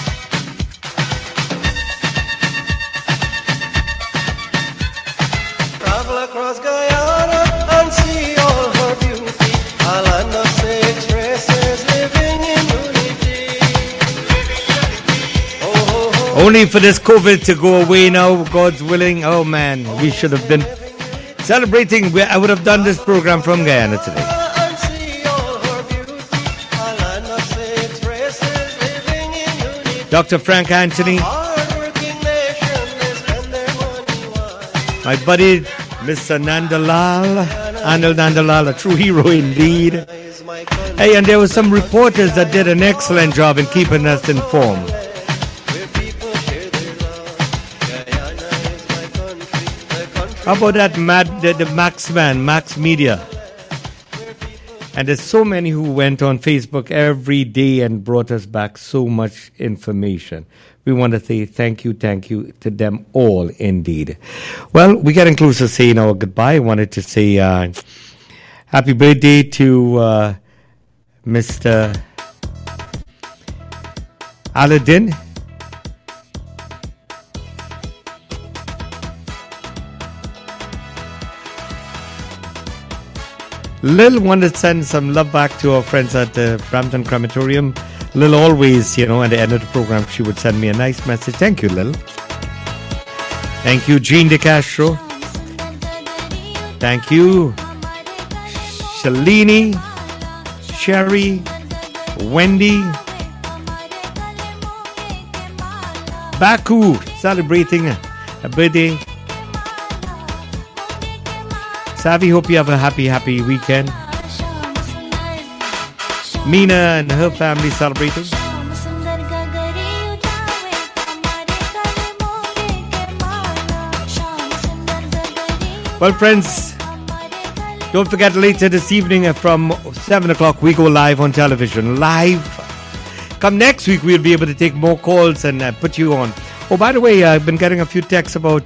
Travel across Guyana and see all her beauty, a land of 6 races living in unity. Only for this COVID to go away now, God's willing. Oh man, we should have been celebrating. I would have done this program from Guyana today. Dr. Frank Anthony, my buddy, Mr. Nandalal, Anil Nandalal, a true hero indeed. Hey, and there were some reporters that did an excellent job in keeping us informed. How about that the Max man, Max Media? And there's so many who went on Facebook every day and brought us back so much information. We want to say thank you to them all indeed. Well, we're getting close to saying our goodbye. I wanted to say happy birthday to Mr. Aladdin. Lil wanted to send some love back to our friends at the Brampton Crematorium. Lil always, at the end of the program, she would send me a nice message. Thank you, Lil. Thank you, Jean De Castro. Thank you, Shalini, Sherry, Wendy, Baku, celebrating a birthday. Savi, hope you have a happy weekend. Meena and her family celebrating. Well, friends, don't forget later this evening from 7 o'clock we go live on television. Live. Come next week we'll be able to take more calls and put you on. Oh, by the way, I've been getting a few texts about...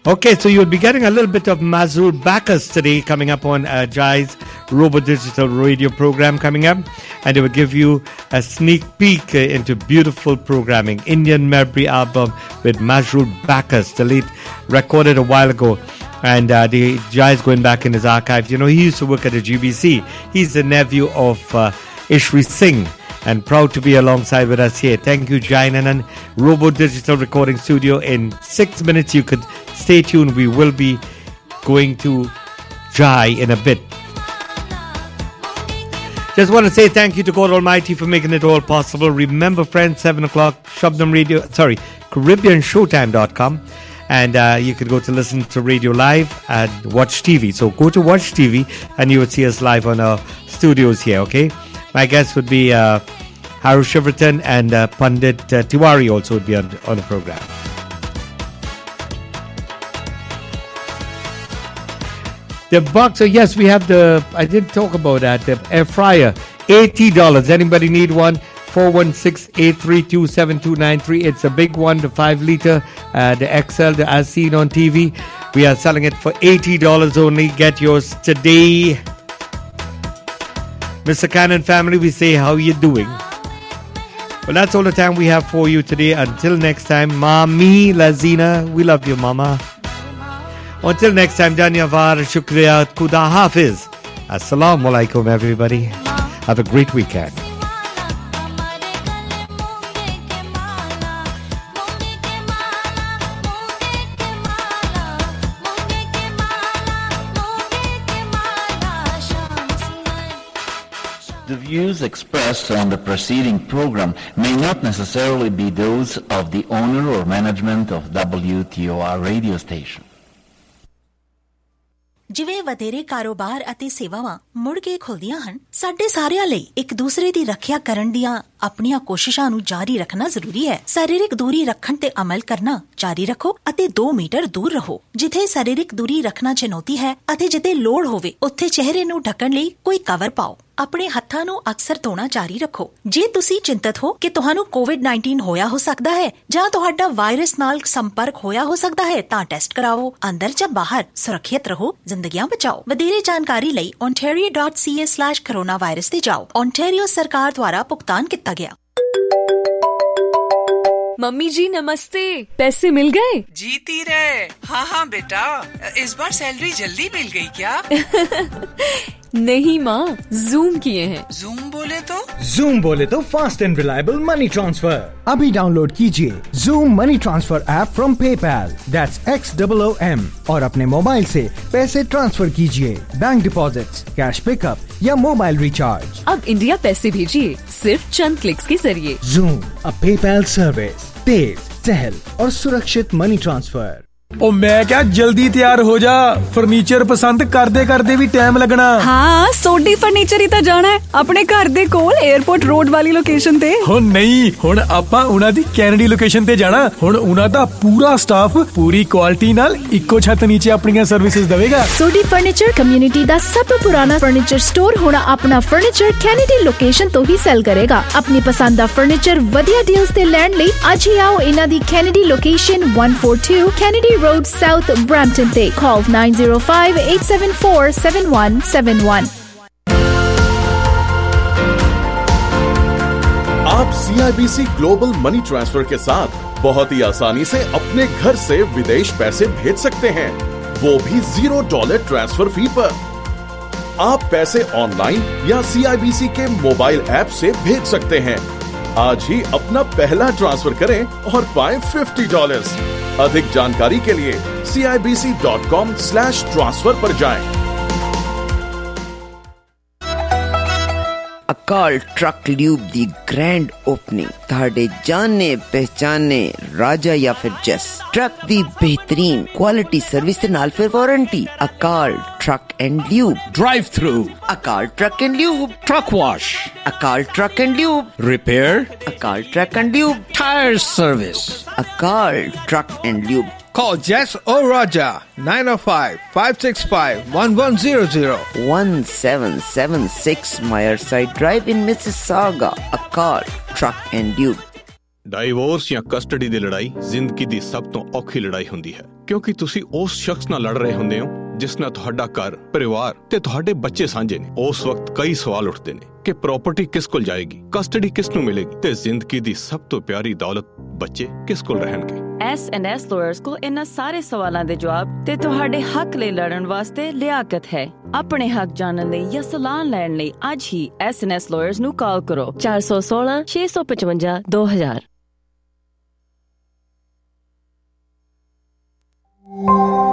Okay, so you'll be getting a little bit of Mazur Bacchus today coming up on Jai's Robo Digital radio program coming up. And it will give you a sneak peek into beautiful programming. Indian Melody album with Mazur Bacchus, the late recorded a while ago. And the Jai's going back in his archives. You know, he used to work at the GBC. He's the nephew of Ishri Singh. And proud to be alongside with us here. Thank you, Jai Nanan. Robo Digital Recording Studio. In 6 minutes, you could stay tuned. We will be going to Jai in a bit. Just want to say thank you to God Almighty for making it all possible. Remember, friends, 7 o'clock, CaribbeanShowtime.com. And you can go to listen to radio live and watch TV. So go to Watch TV and you will see us live on our studios here, okay? My guests would be Haru Shiverton and Pandit Tiwari also would be on the program. The box, so yes, we have I did talk about that, the air fryer, $80. Anybody need one? 416-832-7293. It's a big one, the 5-liter, the XL, the as seen on TV. We are selling it for $80 only. Get yours today. Mr. Cannon family, we say, how are you doing? Well, that's all the time we have for you today. Until next time, Mami Lazina, we love you, Mama. Until next time, Dhanyavad, Shukriya, Khuda Hafiz. Assalamu alaikum, everybody. Have a great weekend. The views expressed on the preceding program may not necessarily be those of the owner or management of WTOR radio station. ਜਿਵੇਂ ਵਧੇਰੇ ਕਾਰੋਬਾਰ ਅਤੇ ਸੇਵਾਵਾਂ ਮੁੜ ਕੇ ਖੁੱਲਦੀਆਂ ਹਨ, ਸਾਡੇ ਸਾਰਿਆਂ ਲਈ ਇੱਕ ਦੂਸਰੇ ਦੀ ਰੱਖਿਆ ਕਰਨ ਦੀਆਂ ਆਪਣੀਆਂ ਕੋਸ਼ਿਸ਼ਾਂ ਨੂੰ ਜਾਰੀ ਰੱਖਣਾ ਜ਼ਰੂਰੀ ਹੈ। ਸਰੀਰਕ ਦੂਰੀ ਰੱਖਣ ਤੇ ਅਮਲ ਕਰਨਾ ਜਾਰੀ ਰੱਖੋ ਅਤੇ 2 ਮੀਟਰ ਦੂਰ ਰਹੋ। ਜਿੱਥੇ ਸਰੀਰਕ ਦੂਰੀ ਰੱਖਣਾ ਚੁਣੌਤੀ ਹੈ ਅਤੇ ਜਿੱਥੇ ਲੋੜ ਹੋਵੇ, ਉੱਥੇ ਚਿਹਰੇ ਨੂੰ ਢੱਕਣ ਲਈ ਕੋਈ ਕਵਰ ਪਾਓ। ਆਪਣੇ ਹੱਥਾਂ ਨੂੰ ਅਕਸਰ ਧੋਣਾ ਜਾਰੀ ਰੱਖੋ। ਜੇ ਤੁਸੀਂ ਚਿੰਤਤ ਹੋ ਕਿ ਤੁਹਾਨੂੰ ਕੋਵਿਡ-19 ਹੋਇਆ ਹੋ ਸਕਦਾ ਹੈ ਜਾਂ ਤੁਹਾਡਾ ਵਾਇਰਸ ਨਾਲ ਸੰਪਰਕ ਹੋਇਆ ਹੋ ਸਕਦਾ ਹੈ, ਤਾਂ ਟੈਸਟ ਕਰਾਓ। ਅੰਦਰ ਜਾਂ ਬਾਹਰ ਸੁਰੱਖਿਅਤ ਰਹੋ, ਜ਼ਿੰਦਗੀਆਂ ਬਚਾਓ। ਵਧੇਰੇ ਜਾਣਕਾਰੀ ਲਈ ontario.ca/coronavirus ਤੇ ਜਾਓ। ontario ਸਰਕਾਰ ਦੁਆਰਾ ਭੁਗਤਾਨ ਕੀਤਾ ਗਿਆ। मम्मी जी नमस्ते, पैसे मिल गए? जीती रहे। हाँ बेटा, इस बार सैलरी जल्दी मिल गई क्या? नहीं माँ, जूम किए हैं। जूम बोले तो? जूम बोले तो fast and reliable money transfer. अभी डाउनलोड कीजिए Xoom money transfer app from PayPal, that's XOOM, और अपने मोबाइल से पैसे ट्रांसफर कीजिए, बैंक डिपॉजिट्स, कैश पिकअप या मोबाइल रिचार्ज। अब इंडिया पैसे भेजिए सिर्फ चंद क्लिक्स के जरिए। जूम, अ पेपैल सर्विस, तेज, सहल और सुरक्षित मनी ट्रांसफर। ओ मैं क्या, जल्दी तैयार हो जा, फर्नीचर पसंद करदे भी टाइम लगना। हाँ, सोडी फर्नीचर ही तो जाना है अपने घर दे कोल एयरपोर्ट रोड वाली लोकेशन ते। हो नहीं, हुण आपां उना दी कैनेडी लोकेशन ते जाना। हुण उना दा पूरा स्टाफ पूरी क्वालिटी नाल इक्को छत नीचे अपनी सर्विसेज देवेगा। सोडी फर्नीचर कम्युनिटी दा सब तो पुराना फर्नीचर स्टोर हुण अपना फर्नीचर कैनेडी लोकेशन तो ही सेल करेगा। अपनी पसंद दा फर्नीचर वधिया डील्स ते लैंड लई अज ही आओ इना दी Kennedy location 142 Kennedy Road South, Brampton Day. Call 905-874-7171. आप CIBC ग्लोबल मनी ट्रांसफर के साथ बहुत ही आसानी से अपने घर से विदेश पैसे भेज सकते हैं, वो भी $0 ट्रांसफर फी पर। आप पैसे ऑनलाइन या CIBC के मोबाइल ऐप से भेज सकते हैं। आज ही अपना पहला ट्रांसफर करें और पाएं $50। अधिक जानकारी के लिए CIBC.com/transfer पर जाएं। अकाल ट्रक ल्यूब दी ग्रैंड ओपनिंग ਤੁਹਾਡੇ ਜਾਣੇ ਪਹਿਚਾਨੇ ਰਾਜਾ ਜਾਂ ਫਿਰ ਜੈਸ ट्रक दी बेहतरीन क्वालिटी सर्विस के नाल फिर warranty. Akal truck and lube drive through, Akal truck and lube truck wash, Akal truck and lube repair, Akal truck and lube tyre service, Akal truck and lube. Call Jess or Raja 905-565-1100 1776 Meyerside Drive in Mississauga। Akal truck and lube. Divorce ਜਾਂ custody ਦੀ ਲੜਾਈ ਜ਼ਿੰਦਗੀ ਦੀ ਸਭ ਤੋਂ ਔਖੀ ਲੜਾਈ ਹੁੰਦੀ ਹੈ। ਕਿਉਂਕਿ ਤੁਸੀਂ ਉਸ ਸ਼ਖਸ ਨਾਲ ਲੜ ਰਹੇ ਹੁੰਦੇ ਹੋ ਜਿਸ ਨਾਲ ਤੁਹਾਡਾ ਘਰ, ਪਰਿਵਾਰ ਤੇ ਤੁਹਾਡੇ ਬੱਚੇ ਸਾਂਝੇ ਨੇ। ਉਸ ਵਕਤ ਕਈ ਸਵਾਲ ਉੱਠਦੇ ਨੇ ਕਿ ਪ੍ਰਾਪਰਟੀ ਕਿਸ ਕੋਲ ਜਾਏਗੀ, ਕਸਟਡੀ ਕਿਸ ਨੂੰ ਮਿਲੇਗੀ ਤੇ ਜ਼ਿੰਦਗੀ ਦੀ ਸਭ ਤੋਂ ਪਿਆਰੀ ਦੌਲਤ ਬੱਚੇ ਕਿਸ ਕੋਲ ਰਹਿਣਗੇ। S&S ਲਾਇਰਸ ਕੋਲ ਇਹਨਾਂ ਸਾਰੇ ਸਵਾਲਾਂ ਦੇ ਜਵਾਬ ਤੇ ਤੁਹਾਡੇ ਹੱਕ ਲਈ ਲੜਨ ਵਾਸਤੇ ਲਿਆਕਤ ਹੈ। ਆਪਣੇ ਹੱਕ ਜਾਣਨ ਲਈ ਜਾਂ ਸਲਾਹ ਲੈਣ ਲਈ ਅੱਜ ਹੀ S&S ਲਾਇਰਸ ਨੂੰ ਕਾਲ ਕਰੋ 416 655 2000।